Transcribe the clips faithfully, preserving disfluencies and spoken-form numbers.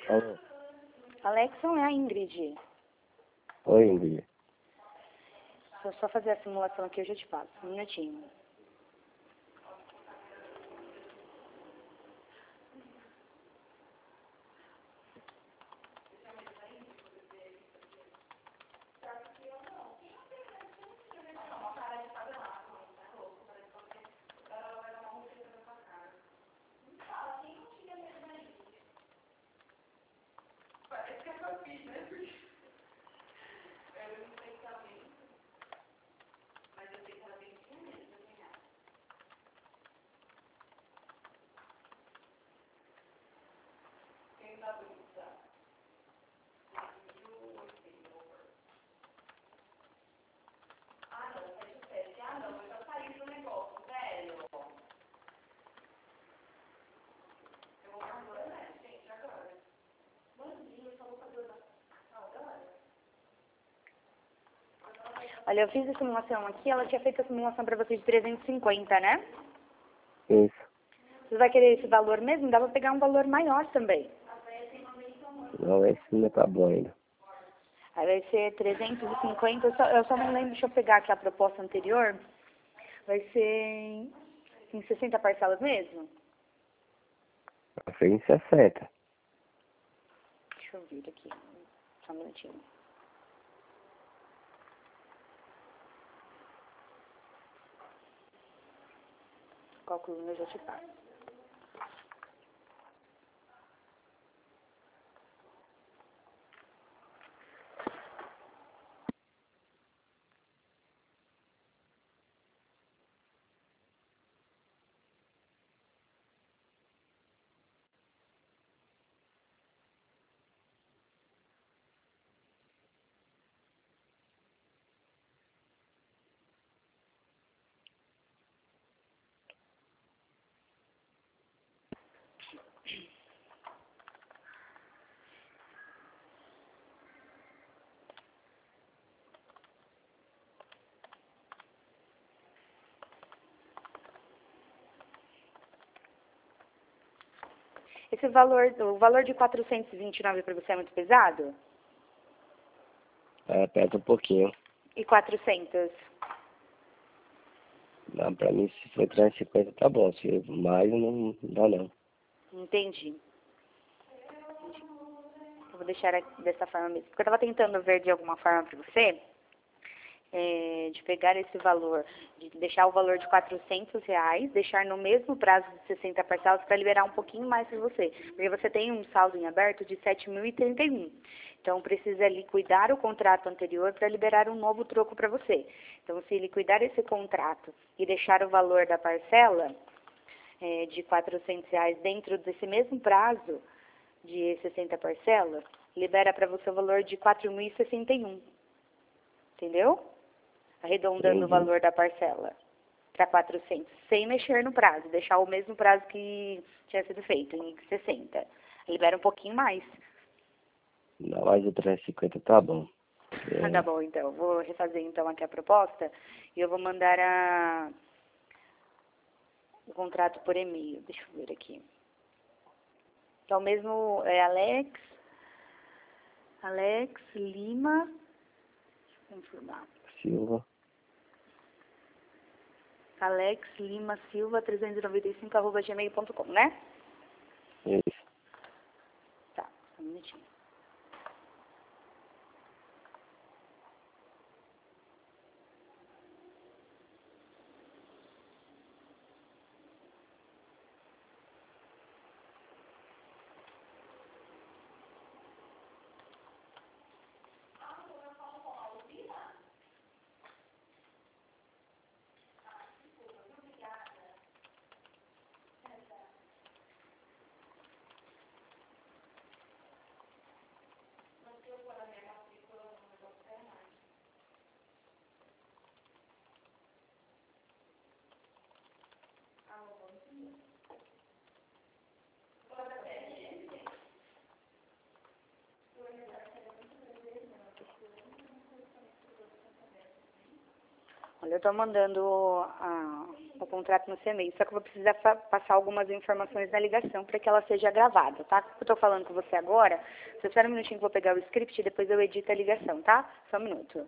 Alô? Alexson, é a Ingrid. Oi, Ingrid. Vou só fazer a simulação aqui, eu já te passo. Um minutinho. Olha, eu fiz a simulação aqui, ela tinha feito a simulação para você de trezentos e cinquenta, né? Isso. Você vai querer esse valor mesmo? Dá pra pegar um valor maior também. Não, esse não tá bom ainda. Aí vai ser trezentos e cinquenta, eu só, eu só não lembro, deixa eu pegar aqui a proposta anterior. Vai ser em, em sessenta parcelas mesmo? Foi em sessenta. Deixa eu vir aqui, só um minutinho. Calculando, eu já te passo. Esse valor, o valor de quatrocentos e vinte e nove para você é muito pesado? É, aperta um pouquinho. E quatrocentos? Não, pra mim, se for trezentos e cinquenta, tá bom. Se mais, não dá não. Entendi. Eu vou deixar dessa forma mesmo. Porque eu estava tentando ver de alguma forma para você, é, de pegar esse valor, de deixar o valor de quatrocentos reais, deixar no mesmo prazo de sessenta parcelas para liberar um pouquinho mais para você. Porque você tem um saldo em aberto de sete mil e trinta e um. Então, precisa liquidar o contrato anterior para liberar um novo troco para você. Então, se liquidar esse contrato e deixar o valor da parcela é, de quatrocentos reais dentro desse mesmo prazo de sessenta parcelas, libera para você o valor de quatro mil e sessenta e um. Entendeu? Arredondando Entendi. o valor da parcela para quatrocentos, sem mexer no prazo, deixar o mesmo prazo que tinha sido feito, em sessenta. Libera um pouquinho mais. Não, mais o trezentos e cinquenta tá bom. Ah, É, tá bom, então. Vou refazer então aqui a proposta e eu vou mandar a, o contrato por e-mail. Deixa eu ver aqui. Então, mesmo é Alex, Alex Lima, deixa eu confirmar. Silva. Alex Lima Silva trezentos e noventa e cinco arroba gmail ponto com, né? Isso. Tá, um minutinho. Olha, eu estou mandando a, o contrato no seu e-mail, só que eu vou precisar passar algumas informações na ligação para que ela seja gravada, tá? Eu estou falando com você agora, você espera um minutinho que eu vou pegar o script e depois eu edito a ligação, tá? Só um minuto.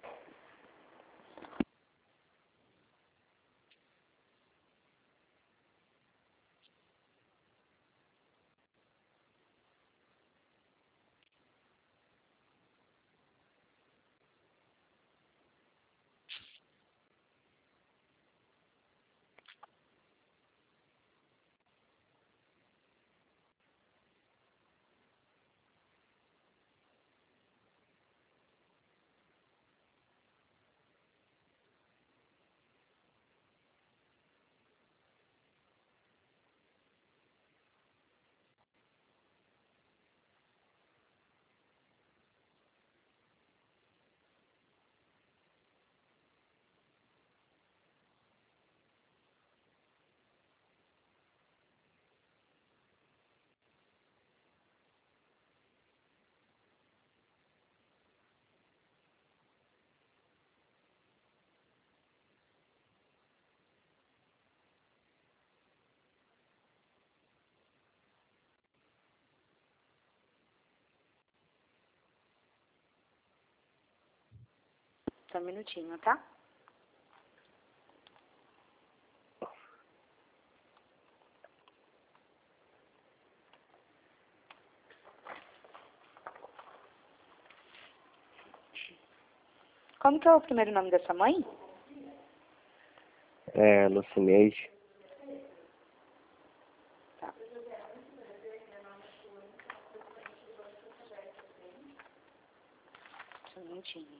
Só um minutinho, tá? Como que é o primeiro nome da sua mãe? É, Lucineide. Tá. Só um minutinho.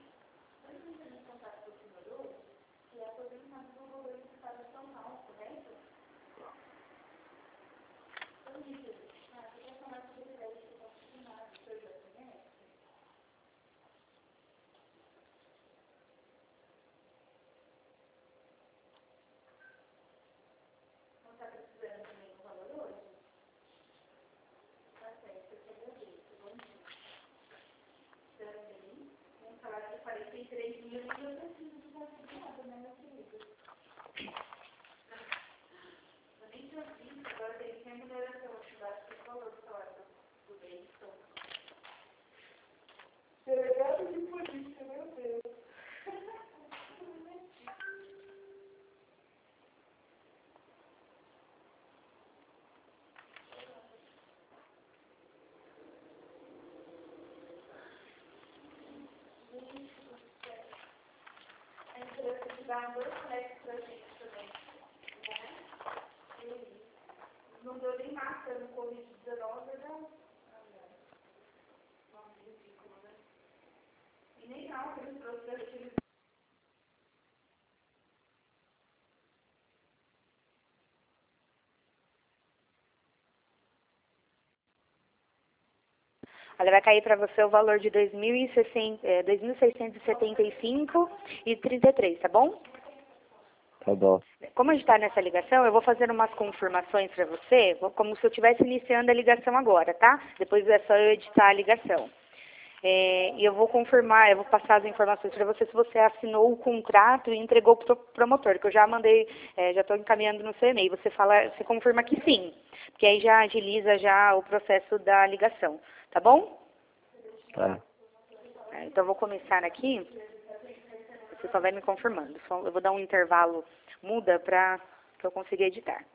Não deu nem máscara no covid dezenove, não. E nem não, que eles trouxeram aquele. Olha, vai cair para você o valor de dois mil seiscentos e setenta e cinco e trinta e três, tá bom? Tá bom. Como a gente está nessa ligação, eu vou fazer umas confirmações para você, como se eu estivesse iniciando a ligação agora, tá? Depois é só eu editar a ligação. É, e eu vou confirmar, eu vou passar as informações para você se você assinou o contrato e entregou para o promotor, que eu já mandei, é, já estou encaminhando no seu e-mail. Você fala, você confirma que sim, porque aí já agiliza já o processo da ligação, tá bom? Tá. É, então eu vou começar aqui, você só vai me confirmando. Só, eu vou dar um intervalo, muda para que eu consiga editar.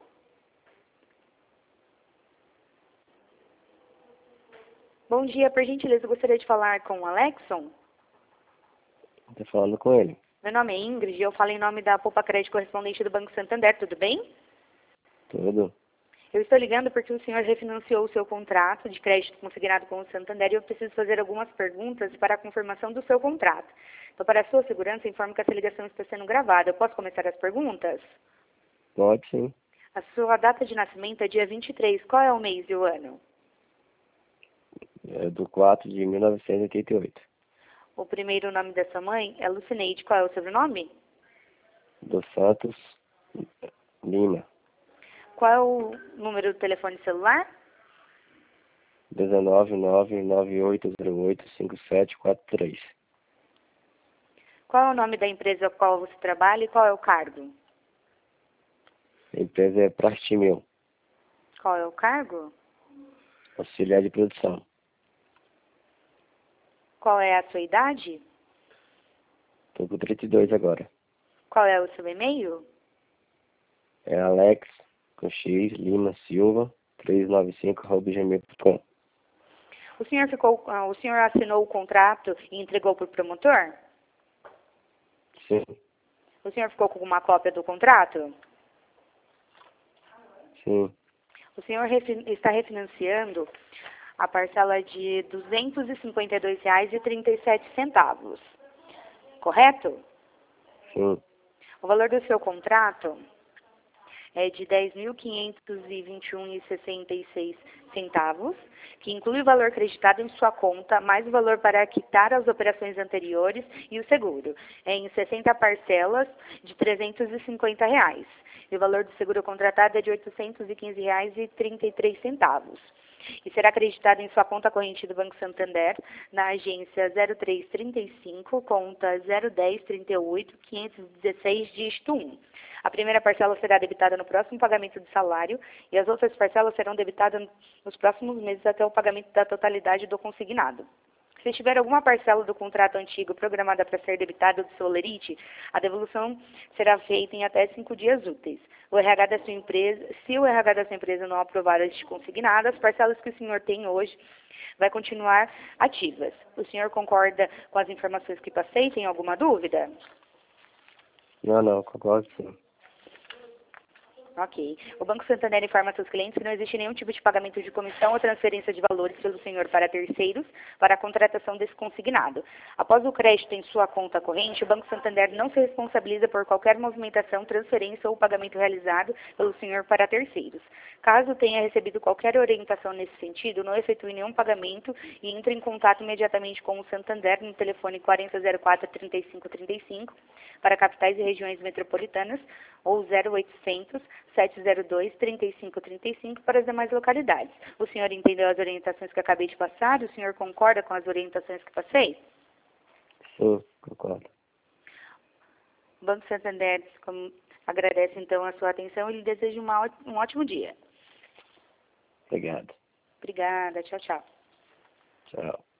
Bom dia, por gentileza, eu gostaria de falar com o Alexson. Tô falando com ele. Meu nome é Ingrid e eu falo em nome da Poupa Crédito Correspondente do Banco Santander, tudo bem? Tudo. Eu estou ligando porque o senhor refinanciou o seu contrato de crédito consignado com o Santander e eu preciso fazer algumas perguntas para a confirmação do seu contrato. Então, para a sua segurança, informo que essa ligação está sendo gravada. Eu posso começar as perguntas? Pode sim. A sua data de nascimento é dia vinte e três. Qual é o mês e o ano? É do quatro de mil novecentos e oitenta e oito. O primeiro nome da sua mãe é Lucineide. Qual é o sobrenome? Dos Santos Lima. Qual é o número do telefone celular? dezenove nove nove oito zero oito cinco sete quatro três. Qual é o nome da empresa a qual você trabalha e qual é o cargo? A empresa é Prastimil, Qual é o cargo? auxiliar de produção. Qual é a sua idade? Tô com trinta e dois agora. Qual é o seu e-mail? É Alex, com X, Lima, Silva, trezentos e noventa e cinco, arroba gmail ponto com. O senhor, ficou, ah, o senhor assinou o contrato e entregou para o promotor? Sim, O senhor ficou com uma cópia do contrato? sim, O senhor refi- está refinanciando a parcela de duzentos e cinquenta e dois reais e trinta e sete centavos, correto? sim, O valor do seu contrato é de dez mil quinhentos e vinte e um reais e sessenta e seis centavos, que inclui o valor creditado em sua conta, mais o valor para quitar as operações anteriores e o seguro, é em sessenta parcelas de trezentos e cinquenta reais. E o valor do seguro contratado é de oitocentos e quinze reais e trinta e três centavos. E será acreditado em sua conta corrente do Banco Santander, na agência zero três trinta e cinco, conta zero dez trinta e oito, quinhentos e dezesseis, dígito um. A primeira parcela será debitada no próximo pagamento do salário e as outras parcelas serão debitadas nos próximos meses até o pagamento da totalidade do consignado. Se tiver alguma parcela do contrato antigo programada para ser debitada do seu olerite, a devolução será feita em até cinco dias úteis. O R H da sua empresa, se o R H da sua empresa não aprovar este consignado, as parcelas que o senhor tem hoje vai continuar ativas. O senhor concorda com as informações que passei? Tem alguma dúvida? não, não, concordo sim. Ok. O Banco Santander informa a seus clientes que não existe nenhum tipo de pagamento de comissão ou transferência de valores pelo senhor para terceiros para a contratação desse consignado. Após o crédito em sua conta corrente, o Banco Santander não se responsabiliza por qualquer movimentação, transferência ou pagamento realizado pelo senhor para terceiros. Caso tenha recebido qualquer orientação nesse sentido, não efetue nenhum pagamento e entre em contato imediatamente com o Santander no telefone quarenta zero quatro, trinta e cinco trinta e cinco para capitais e regiões metropolitanas ou zero oitocentos, sete zero dois, trinta e cinco trinta e cinco para as demais localidades. O senhor entendeu as orientações que acabei de passar? O senhor concorda com as orientações que passei? Sim, concordo. O Banco Santander como, agradece então a sua atenção e lhe deseja uma, um ótimo dia. Obrigado. Obrigada, tchau, tchau. Tchau.